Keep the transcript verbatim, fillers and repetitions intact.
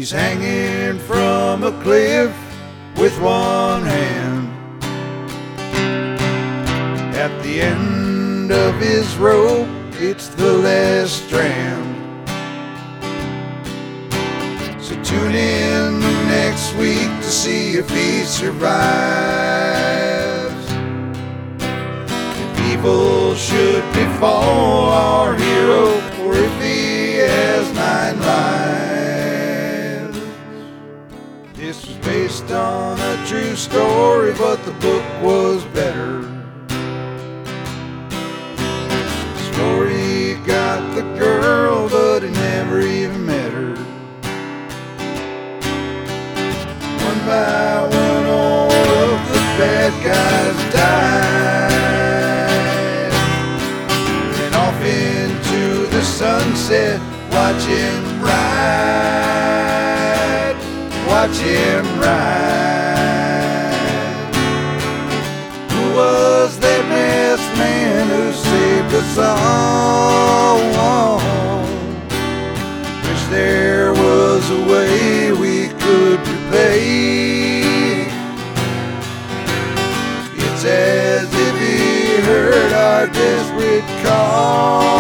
He's hanging from a cliff with one hand. At the end of his rope, it's the last strand. So tune in next week to see if he survives. If evil should befall our hero, or if he has nine lives. This was based on a true story, but the book was better. The story got the girl, but he never even met her. One by one, all of the bad guys died. And off into the sunset, watch him ride, watch him ride. Who was that masked man who saved us all? Wish there was a way we could repay. It's as if he heard our desperate call.